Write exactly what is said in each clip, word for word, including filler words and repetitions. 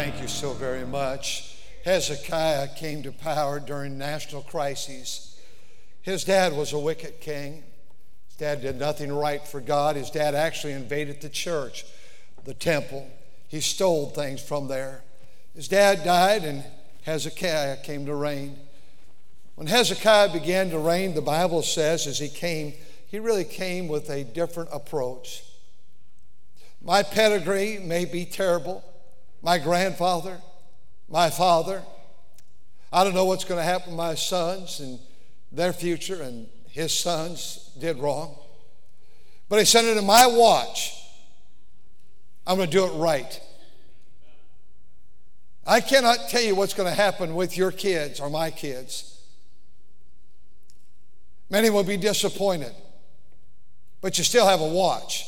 Thank you so very much. Hezekiah came to power during national crises. His dad was a wicked king. His dad did nothing right for God. His dad actually invaded the church, the temple. He stole things from there. His dad died and Hezekiah came to reign. When Hezekiah began to reign, the Bible says as he came, he really came with a different approach. My pedigree may be terrible. My grandfather, my father, I don't know what's going to happen to my sons and their future, and his sons did wrong. But he said, into my watch, I'm going to do it right. I cannot tell you what's going to happen with your kids or my kids. Many will be disappointed, but you still have a watch.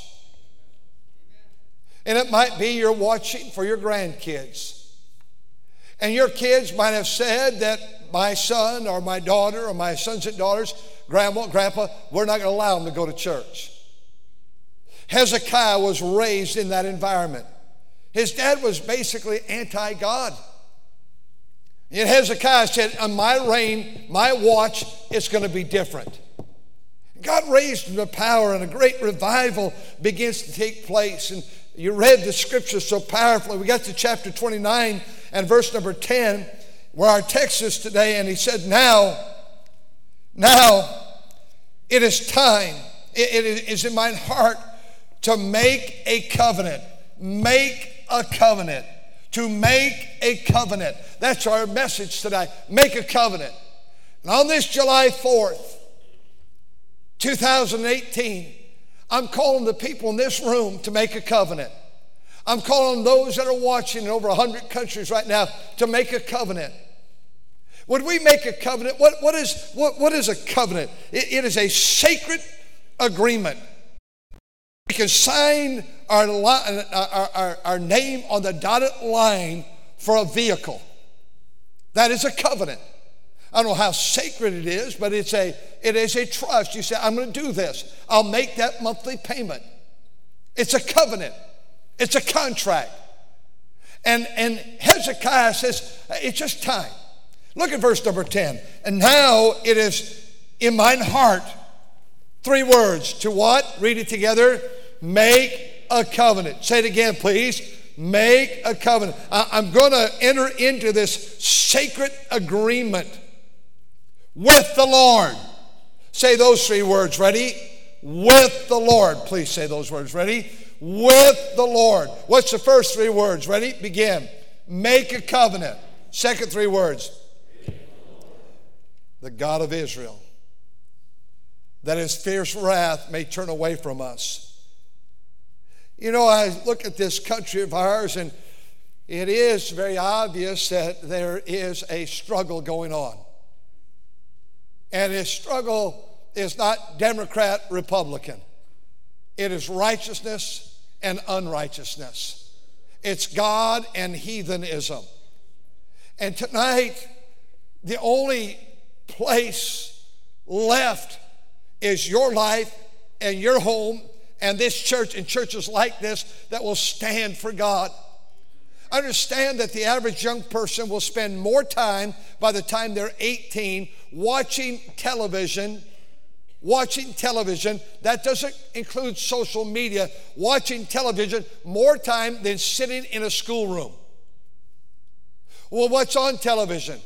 And it might be you're watching for your grandkids. And your kids might have said that my son or my daughter or my sons and daughters, grandma, grandpa, we're not going to allow them to go to church. Hezekiah was raised in that environment. His dad was basically anti-God. And Hezekiah said, on my reign, my watch, it's going to be different. God raised him to power and a great revival begins to take place. And you read the scripture so powerfully. We got to chapter twenty-nine and verse number ten, where our text is today, and he said, now, now it is time, it, it is in my heart to make a covenant. Make a covenant. To make a covenant. That's our message today. Make a covenant. And on this July fourth, two thousand eighteen, I'm calling the people in this room to make a covenant. I'm calling those that are watching in over one hundred countries right now to make a covenant. Would we make a covenant? What, what, is, what, what is a covenant? It, it is a sacred agreement. We can sign our, our, our, our name on the dotted line for a vehicle. That is a covenant. I don't know how sacred it is, but it's a, it is a trust. You say, I'm going to do this. I'll make that monthly payment. It's a covenant. It's a contract. And, and Hezekiah says, it's just time. Look at verse number ten. And now it is in mine heart, three words. To what? Read it together. Make a covenant. Say it again, please. Make a covenant. I, I'm going to enter into this sacred agreement with the Lord. Say those three words. Ready? With the Lord. Please say those words. Ready? With the Lord. What's the first three words? Ready? Begin. Make a covenant. Second three words. The God of Israel, that his fierce wrath may turn away from us. You know, I look at this country of ours, and it is very obvious that there is a struggle going on. And his struggle is not Democrat, Republican. It is righteousness and unrighteousness. It's God and heathenism. And tonight, the only place left is your life and your home and this church and churches like this that will stand for God. Understand that the average young person will spend more time by the time they're eighteen watching television, watching television. That doesn't include social media. Watching television more time than sitting in a schoolroom. Well, what's on television?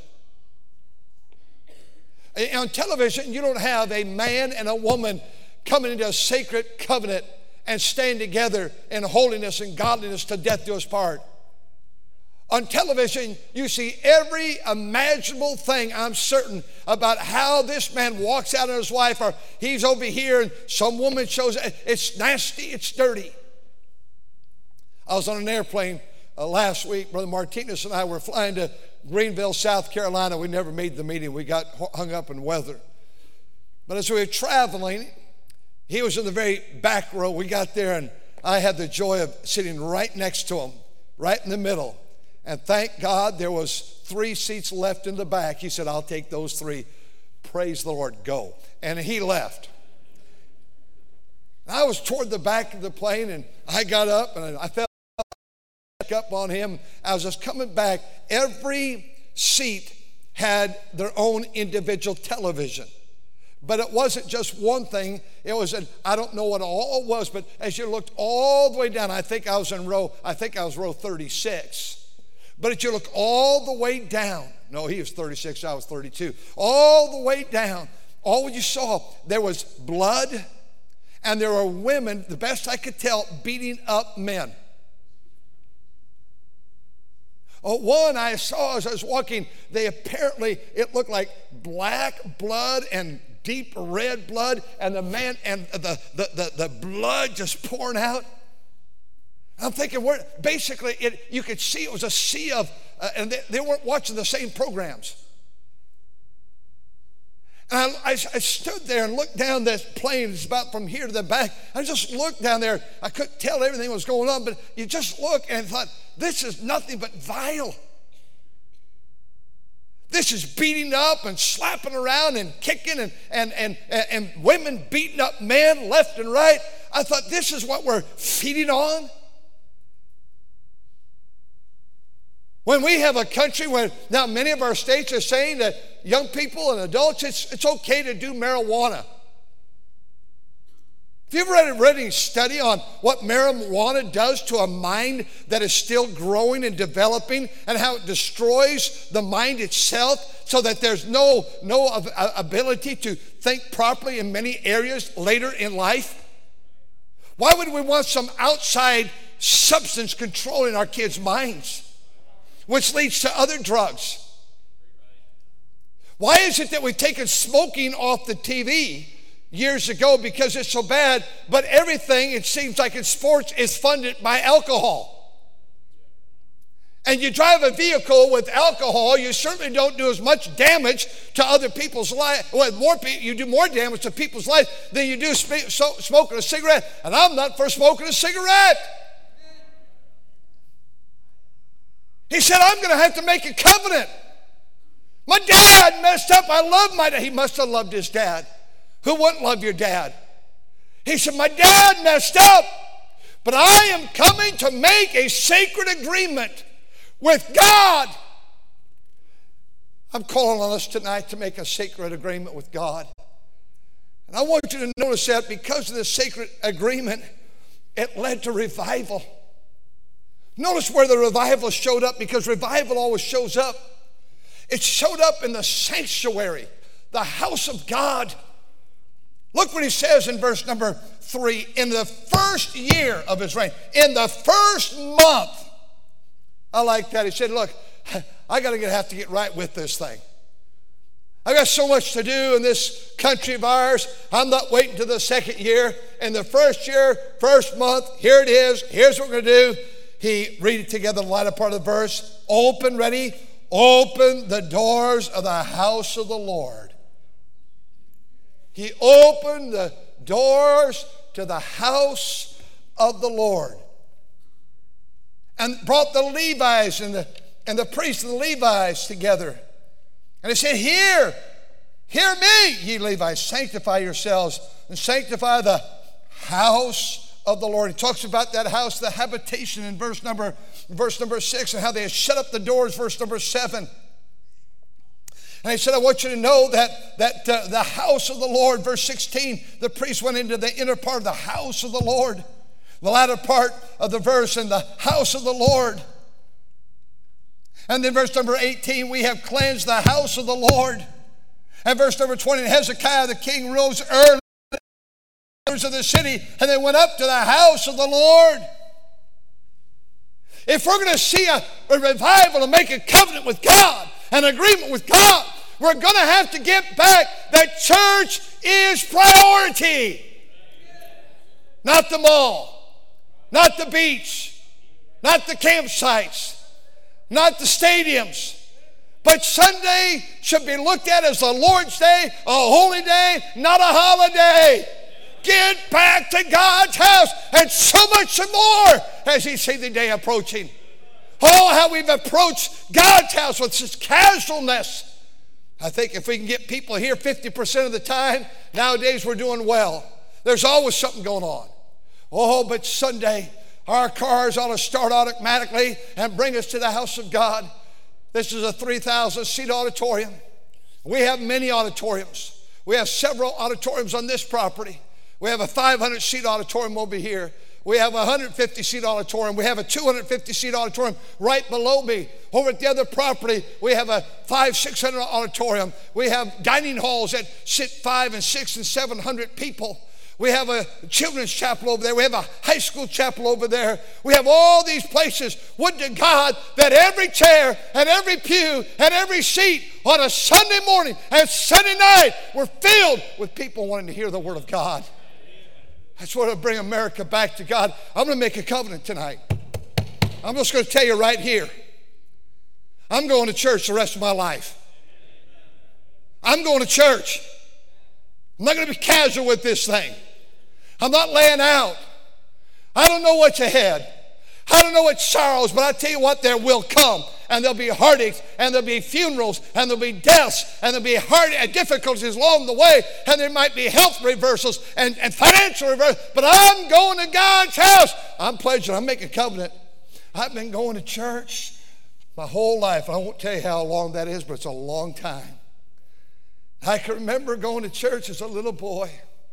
On television, you don't have a man and a woman coming into a sacred covenant and staying together in holiness and godliness to death do us part. On television, you see every imaginable thing, I'm certain, about how this man walks out on his wife, or he's over here and some woman shows it. It's nasty, it's dirty. I was on an airplane uh, last week. Brother Martinez and I were flying to Greenville, South Carolina. We never made the meeting. We got hung up in weather. But as we were traveling, he was in the very back row. We got there, and I had the joy of sitting right next to him, right in the middle. And thank God there was three seats left in the back. He said, I'll take those three. Praise the Lord, go. And he left. I was toward the back of the plane, and I got up, and I felt up on him. As I was coming back, every seat had their own individual television. But it wasn't just one thing. It was, an, I don't know what all it was, but as you looked all the way down, I think I was in row, I think I was row thirty-six. But if you look all the way down, no, he was thirty-six, I was thirty-two. All the way down, all you saw, there was blood, and there were women, the best I could tell, beating up men. Oh, one I saw as I was walking, they apparently, it looked like black blood and deep red blood, and the man, and the, the, the, the blood just pouring out. I'm thinking, where basically, it, you could see it was a sea of, uh, and they, they weren't watching the same programs. And I, I, I stood there and looked down this plane. It's about from here to the back. I just looked down there. I couldn't tell everything that was going on, but you just look and thought, this is nothing but vile. This is beating up and slapping around and kicking and, and, and, and women beating up men left and right. I thought, this is what we're feeding on? When we have a country where now many of our states are saying that young people and adults, it's, it's okay to do marijuana. Have you ever read, read any study on what marijuana does to a mind that is still growing and developing, and how it destroys the mind itself so that there's no, no ability to think properly in many areas later in life? Why would we want some outside substance controlling our kids' minds, which leads to other drugs? Why is it that we've taken smoking off the T V years ago because it's so bad, but everything, it seems like in sports, is funded by alcohol? And you drive a vehicle with alcohol, you certainly don't do as much damage to other people's life. Well, more pe- you do more damage to people's life than you do sp- so, smoking a cigarette. And I'm not for smoking a cigarette. He said, I'm going to have to make a covenant. My dad messed up. I love my dad. He must have loved his dad. Who wouldn't love your dad? He said, my dad messed up, but I am coming to make a sacred agreement with God. I'm calling on us tonight to make a sacred agreement with God. And I want you to notice that because of this sacred agreement, it led to revival. Notice where the revival showed up, because revival always shows up. It showed up in the sanctuary, the house of God. Look what he says in verse number three. In the first year of his reign, in the first month. I like that. He said, look, I got to have to get right with this thing. I got so much to do in this country of ours. I'm not waiting to the second year. In the first year, first month, here it is. Here's what we're going to do. He, read it together, the latter part of the verse. Open, ready? Open the doors of the house of the Lord. He opened the doors to the house of the Lord and brought the Levites and the, and the priests and the Levites together. And he said, Hear, hear me, ye Levites, sanctify yourselves and sanctify the house of the Lord. He talks about that house, the habitation, in verse number, verse number six, and how they had shut up the doors, verse number seven. And he said, I want you to know that, that uh, the house of the Lord, verse sixteen, the priest went into the inner part of the house of the Lord. The latter part of the verse, in the house of the Lord. And then verse number eighteen, we have cleansed the house of the Lord. And verse number twenty, Hezekiah the king rose early of the city, and they went up to the house of the Lord. If we're going to see a, a revival and make a covenant with God, an agreement with God, we're going to have to get back that church is priority. Not the mall, not the beach, not the campsites, not the stadiums. But Sunday should be looked at as the Lord's day, a holy day, not a holiday. Get back to God's house, and so much more as He sees the day approaching. Oh, how we've approached God's house with such casualness. I think if we can get people here fifty percent of the time, nowadays we're doing well. There's always something going on. Oh, but Sunday, Our cars ought to start automatically and bring us to the house of God. This is a three thousand seat auditorium. We have many auditoriums. We have several auditoriums on this property. We have a five hundred seat auditorium over here. We have a one hundred fifty seat auditorium. We have a two hundred fifty seat auditorium right below me. Over at the other property, we have a five, six hundred auditorium. We have dining halls that sit five and six and seven hundred people. We have a children's chapel over there. We have a high school chapel over there. We have all these places. Would to God that every chair and every pew and every seat on a Sunday morning and Sunday night were filled with people wanting to hear the Word of God. That's what will bring America back to God. I'm going to make a covenant tonight. I'm just going to tell you right here. I'm going to church the rest of my life. I'm going to church. I'm not going to be casual with this thing. I'm not laying out. I don't know what's ahead. I don't know what sorrows, but I tell you what, there will come. And there'll be heartaches, and there'll be funerals, and there'll be deaths, and there'll be hard and difficulties along the way, and there might be health reversals and, and financial reversals. But I'm going to God's house. I'm pledging. I'm making a covenant. I've been going to church my whole life. I won't tell you how long that is, but it's a long time. I can remember going to church as a little boy.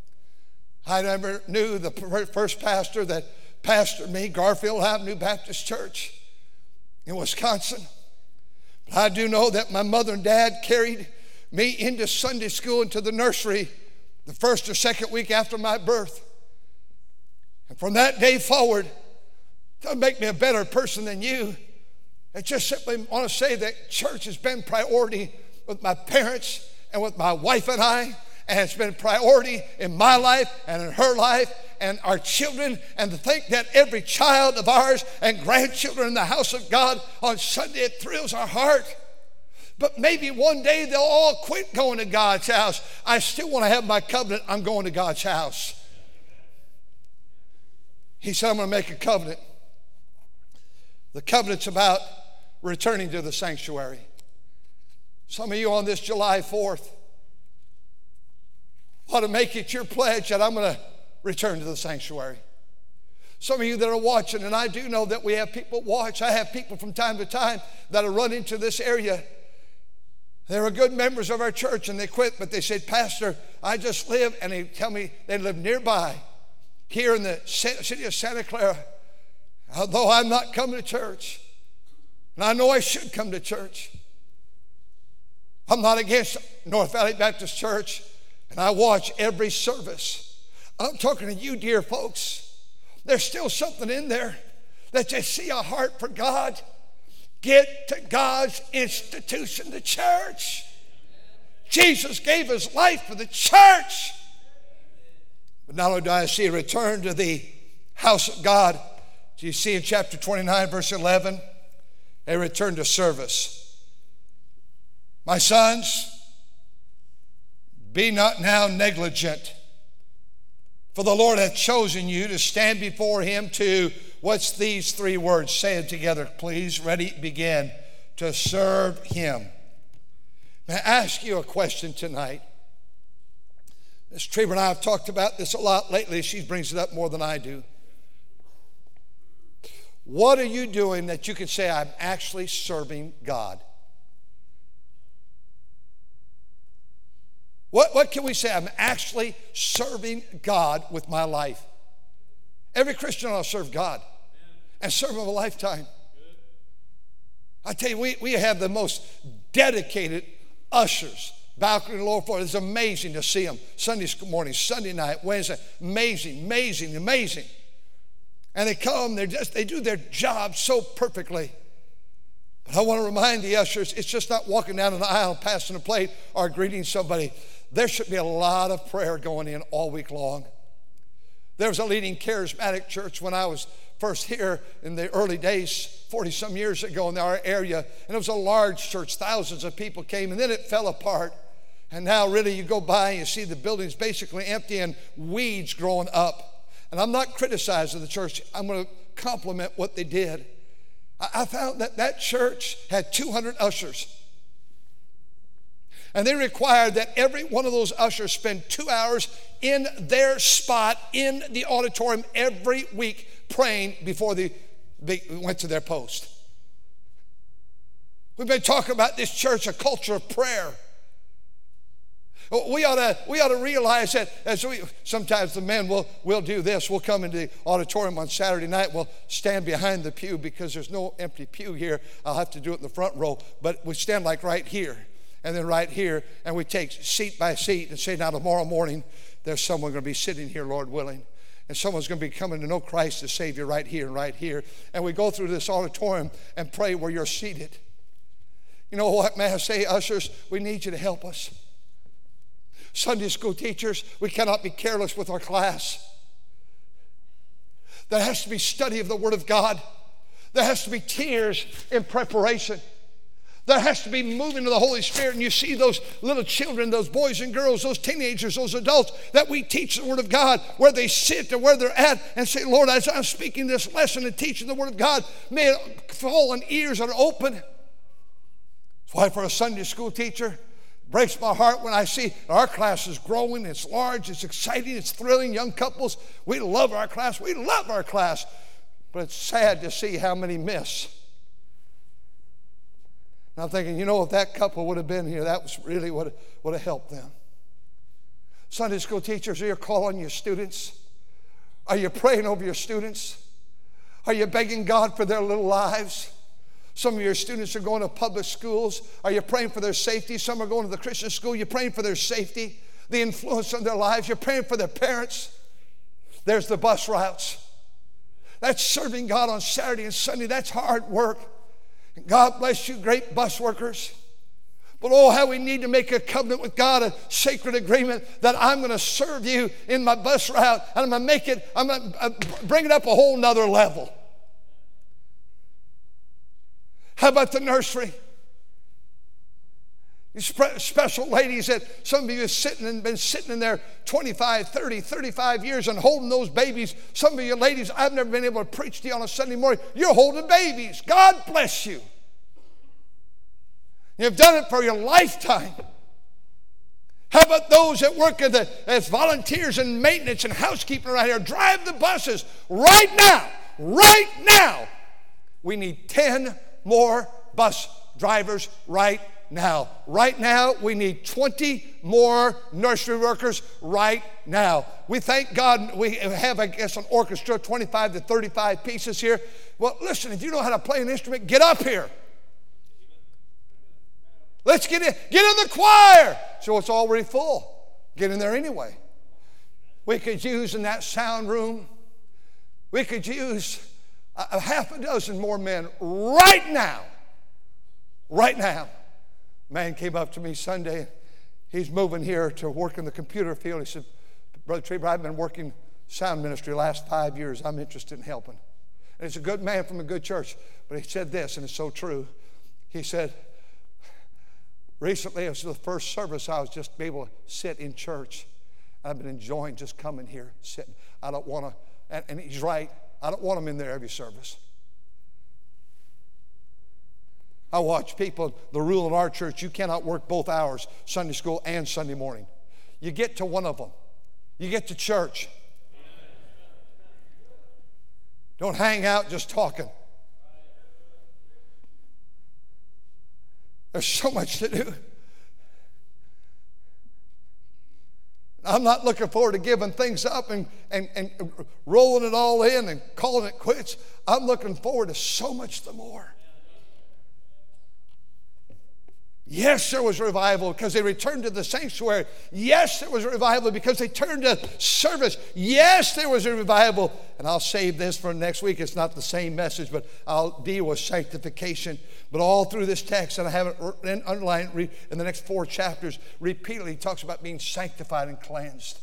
I never knew the first pastor that pastored me, Garfield Avenue Baptist Church in Wisconsin. But I do know that my mother and dad carried me into Sunday school, into the nursery, the first or second week after my birth. And from that day forward, it doesn't make me a better person than you. I just simply want to say that church has been priority with my parents and with my wife and I, and it's been a priority in my life and in her life and our children. And to think that every child of ours and grandchildren in the house of God on Sunday, it thrills our heart. But maybe one day they'll all quit going to God's house. I still want to have my covenant. I'm going to God's house. He said, I'm going to make a covenant. The covenant's about returning to the sanctuary. Some of you on this July fourth ought to make it your pledge that I'm going to return to the sanctuary. Some of you that are watching, and I do know that we have people watch. I have people from time to time that are run into this area. They were good members of our church and they quit, but they said, Pastor, I just live, and they tell me they live nearby here in the city of Santa Clara. Although I'm not coming to church, and I know I should come to church, I'm not against North Valley Baptist Church, and I watch every service. I'm talking to you, dear folks. There's still something in there that you see a heart for God. Get to God's institution, the church. Jesus gave his life for the church. But not only do I see a return to the house of God, do you see in chapter twenty-nine, verse eleven, a return to service. My sons, be not now negligent, for the Lord hath chosen you to stand before him to, what's these three words? Say it together, please. Ready, begin. To serve him. May I ask you a question tonight? Miss Trevor and I have talked about this a lot lately. She brings it up more than I do. What are you doing that you can say, I'm actually serving God? What, what can we say? I'm actually serving God with my life. Every Christian ought to serve God and serve him a lifetime. I tell you, we, we have the most dedicated ushers. Balcony and lower floor. It's amazing to see them. Sunday morning, Sunday night, Wednesday. Amazing, amazing, amazing. And they come, they just they do their job so perfectly. But I want to remind the ushers, it's just not walking down an aisle, passing a plate, or greeting somebody. There should be a lot of prayer going in all week long. There was a leading charismatic church when I was first here in the early days, forty-some years ago in our area, and it was a large church. Thousands of people came, and then it fell apart. And now really you go by and you see the buildings basically empty and weeds growing up. And I'm not criticizing the church. I'm going to compliment what they did. I found that that church had two hundred ushers. And they required that every one of those ushers spend two hours in their spot in the auditorium every week praying before they, they went to their post. We've been talking about this church, a culture of prayer. We ought to, we ought to realize that as we, sometimes the men will, will do this. We'll come into the auditorium on Saturday night. We'll stand behind the pew because there's no empty pew here. I'll have to do it in the front row. But we stand like right here and then right here. And we take seat by seat and say, now tomorrow morning, there's someone going to be sitting here, Lord willing. And someone's going to be coming to know Christ as Savior right here and right here. And we go through this auditorium and pray where you're seated. You know what, may I say, ushers, we need you to help us. Sunday school teachers, we cannot be careless with our class. There has to be study of the Word of God. There has to be tears in preparation. There has to be moving of the Holy Spirit. And you see those little children, those boys and girls, those teenagers, those adults that we teach the Word of God, where they sit and where they're at, and say, Lord, as I'm speaking this lesson and teaching the Word of God, may it fall on ears that are open. That's why for a Sunday school teacher, breaks my heart when I see our class is growing, it's large, it's exciting, it's thrilling. Young couples, we love our class, we love our class. But it's sad to see how many miss. And I'm thinking, you know, if that couple would have been here, that was really what would have helped them. Sunday school teachers, are you calling your students? Are you praying over your students? Are you begging God for their little lives? Some of your students are going to public schools. Are you praying for their safety? Some are going to the Christian school. You're praying for their safety, the influence on their lives. You're praying for their parents. There's the bus routes. That's serving God on Saturday and Sunday. That's hard work. And God bless you, great bus workers. But oh, how we need to make a covenant with God, a sacred agreement that I'm going to serve you in my bus route, and I'm going to make it, I'm going to bring it up a whole nother level. How about the nursery? These special ladies that some of you have sitting and been sitting in there twenty-five, thirty, thirty-five years and holding those babies. Some of you ladies, I've never been able to preach to you on a Sunday morning. You're holding babies. God bless you. You've done it for your lifetime. How about those that work at the, as volunteers in maintenance and housekeeping around here? Drive the buses right now. Right now. We need ten more bus drivers right now. Right now, we need twenty more nursery workers right now. We thank God we have, I guess, an orchestra, twenty-five to thirty-five pieces here. Well, listen, if you know how to play an instrument, get up here. Let's get in. Get in the choir. So it's already full. Get in there anyway. We could use in that sound room, we could use a half a dozen more men right now. Right now. Man came up to me Sunday. He's moving here to work in the computer field. He said, Brother Trieber, I've been working sound ministry the last five years. I'm interested in helping. And he's a good man from a good church. But he said this, and it's so true. He said, recently, it was the first service I was just able to sit in church. I've been enjoying just coming here, sitting. I don't want to, and, and he's right. I don't want them in there every service. I watch people, the rule in our church, you cannot work both hours, Sunday school and Sunday morning. You get to one of them. You get to church. Don't hang out just talking. There's so much to do. I'm not looking forward to giving things up and, and, and rolling it all in and calling it quits. I'm looking forward to so much the more. Yes, there was revival because they returned to the sanctuary. Yes, there was revival because they turned to service. Yes, there was a revival. And I'll save this for next week. It's not the same message, but I'll deal with sanctification. But all through this text, and I have it underlined in the next four chapters, repeatedly talks about being sanctified and cleansed.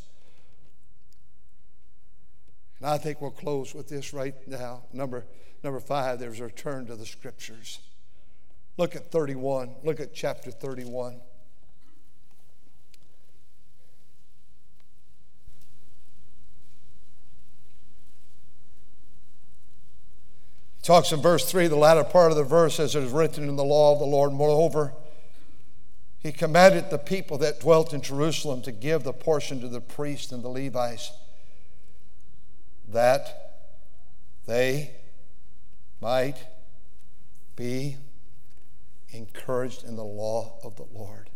And I think we'll close with this right now. Number, number five, there's a return to the Scriptures. Look at thirty-one. Look at chapter thirty-one. He talks in verse three, the latter part of the verse, as it is written in the law of the Lord. Moreover, he commanded the people that dwelt in Jerusalem to give the portion to the priests and the Levites, that they might be encouraged in the law of the Lord.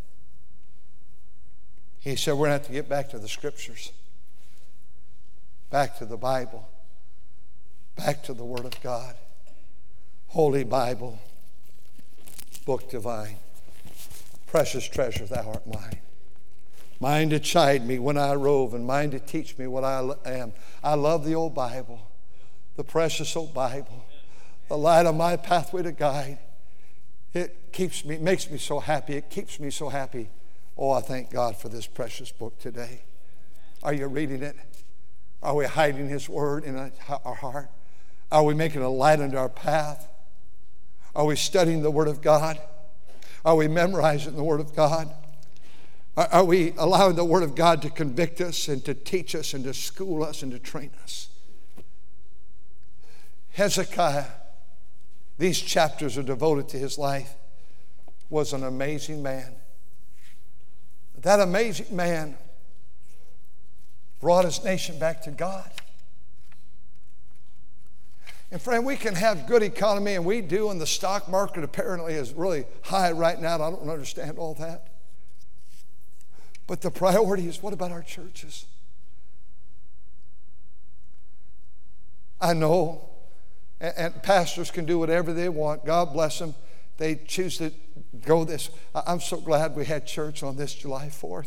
He said we're going to have to get back to the Scriptures, back to the Bible, back to the Word of God. Holy Bible, book divine, precious treasure, thou art mine. Mine to chide me when I rove, and mine to teach me what I am. I love the old Bible, the precious old Bible, the light on my pathway to guide. It keeps me, makes me so happy. It keeps me so happy. Oh, I thank God for this precious book today. Are you reading it? Are we hiding His Word in our heart? Are we making a light under our path? Are we studying the Word of God? Are we memorizing the Word of God? Are, are we allowing the Word of God to convict us and to teach us and to school us and to train us? Hezekiah, these chapters are devoted to his life, was an amazing man. That amazing man brought his nation back to God. And friend, we can have good economy, and we do, and the stock market apparently is really high right now. I don't understand all that. But the priority is, what about our churches? I know, and, and pastors can do whatever they want. God bless them. They choose to go this. I'm so glad we had church on this July fourth.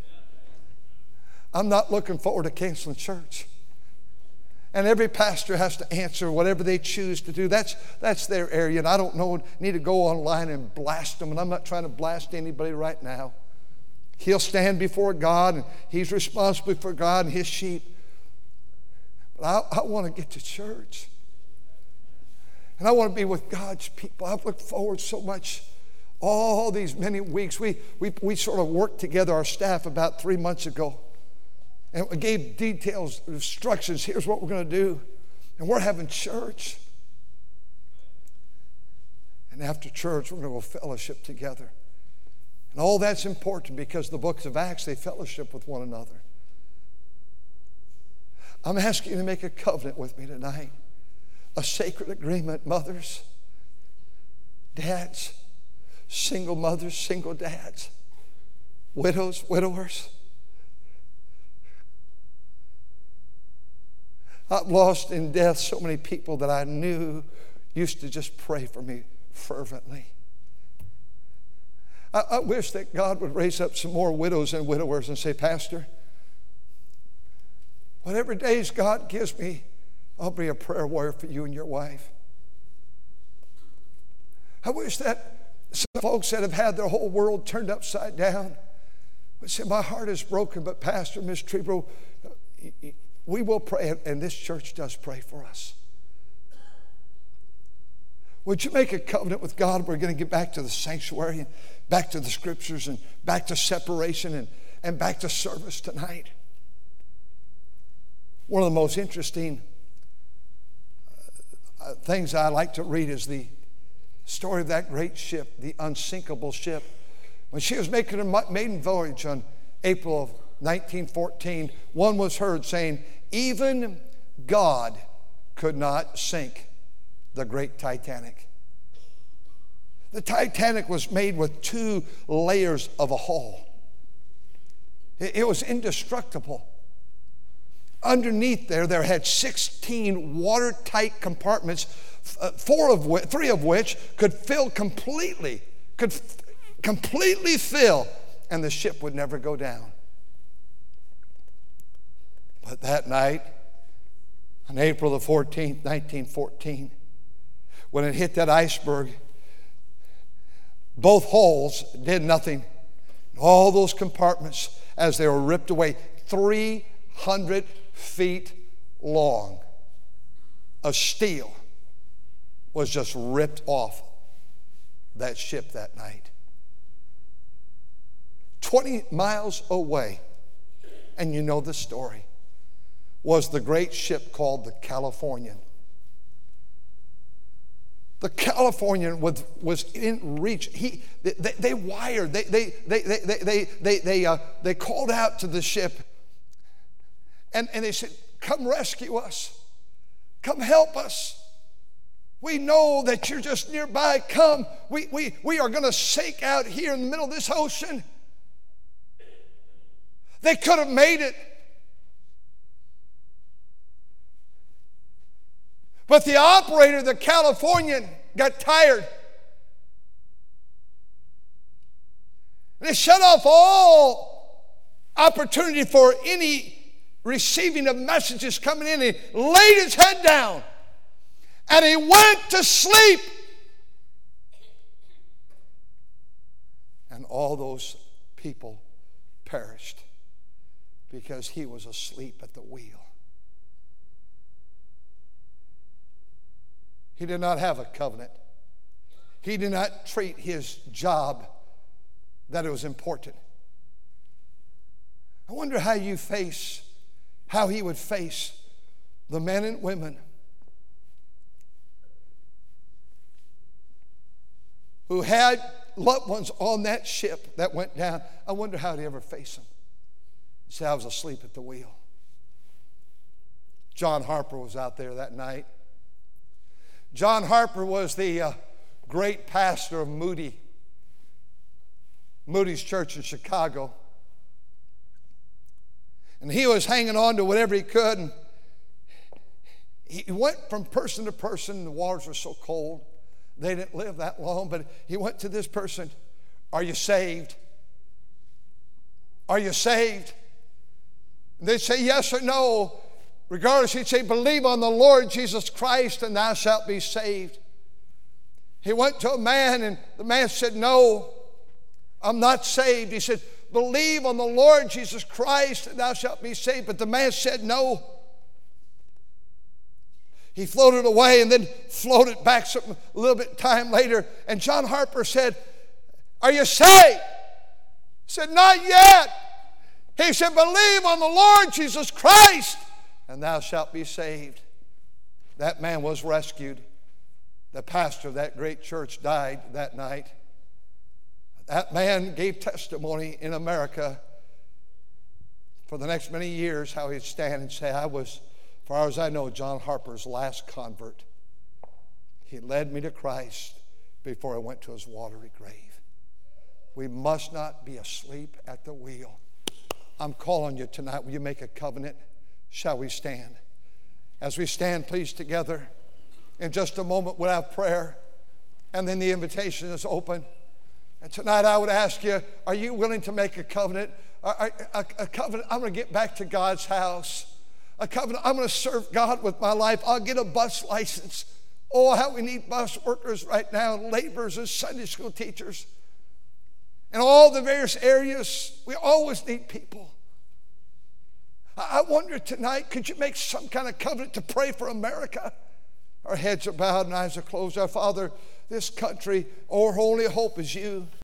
I'm not looking forward to canceling church. And every pastor has to answer whatever they choose to do. That's, that's their area. And I don't know, need to go online and blast them. And I'm not trying to blast anybody right now. He'll stand before God, and he's responsible for God and his sheep. But I, I want to get to church. And I want to be with God's people. I've looked forward so much all these many weeks. We, we, we sort of worked together, our staff, about three months ago. And we gave details, instructions. Here's what we're going to do. And we're having church. And after church, we're going to go fellowship together. And all that's important because the books of Acts, they fellowship with one another. I'm asking you to make a covenant with me tonight. A sacred agreement, mothers, dads, single mothers, single dads, widows, widowers. I've lost in death so many people that I knew used to just pray for me fervently. I, I wish that God would raise up some more widows and widowers and say, Pastor, whatever days God gives me, I'll be a prayer warrior for you and your wife. I wish that some folks that have had their whole world turned upside down would say, my heart is broken, but Pastor, Miss Trebro, we will pray, and this church does pray for us. Would you make a covenant with God? We're going to get back to the sanctuary and back to the Scriptures and back to separation and, and back to service tonight. One of the most interesting uh, things I like to read is the story of that great ship, the unsinkable ship. When she was making her maiden voyage on April of nineteen fourteen, one was heard saying, even God could not sink the great Titanic. The Titanic was made with two layers of a hull. It, it was indestructible. Underneath there, there had sixteen watertight compartments, uh, four of which, three of which could fill completely, could f- completely fill, and the ship would never go down. But that night, on April the fourteenth, nineteen fourteen, when it hit that iceberg, both hulls did nothing. All those compartments, as they were ripped away, three hundred feet long of steel was just ripped off that ship that night. twenty miles away, and you know the story, was the great ship called the Californian. The Californian was, was in reach. He, they, they, they wired, they, they, they, they, they, they, they, they, uh, they called out to the ship, and, and they said, come rescue us. Come help us. We know that you're just nearby. Come. We, we, we are going to sink out here in the middle of this ocean. They could have made it. But the operator, the Californian, got tired. And they shut off all opportunity for any receiving of messages coming in. He laid his head down and he went to sleep. And all those people perished because he was asleep at the wheel. He did not have a covenant. He did not treat his job that it was important. I wonder how you face, how he would face the men and women who had loved ones on that ship that went down. I wonder how he'd ever face them. Say, I was asleep at the wheel. John Harper was out there that night. John Harper was the uh, great pastor of Moody, Moody's Church in Chicago. And he was hanging on to whatever he could. And he went from person to person. The waters were so cold. They didn't live that long. But he went to this person. Are you saved? Are you saved? And they'd say yes or no. Regardless, he'd say, believe on the Lord Jesus Christ and thou shalt be saved. He went to a man and the man said, no, I'm not saved. He said, believe on the Lord Jesus Christ and thou shalt be saved. But the man said no. He floated away and then floated back some, a little bit time later. And John Harper said, are you saved? He said, not yet. He said, believe on the Lord Jesus Christ and thou shalt be saved. That man was rescued. The pastor of that great church died that night. That man gave testimony in America for the next many years how he'd stand and say, I was, as far as I know, John Harper's last convert. He led me to Christ before I went to his watery grave. We must not be asleep at the wheel. I'm calling you tonight. Will you make a covenant? Shall we stand? As we stand, please, together. In just a moment, we'll have prayer. And then the invitation is open. And tonight I would ask you, are you willing to make a covenant? A, a, a covenant, I'm going to get back to God's house. A covenant, I'm going to serve God with my life. I'll get a bus license. Oh, how we need bus workers right now, laborers and Sunday school teachers. In all the various areas, we always need people. I wonder tonight, could you make some kind of covenant to pray for America? Our heads are bowed and eyes are closed. Our Father, this country, our only hope is you.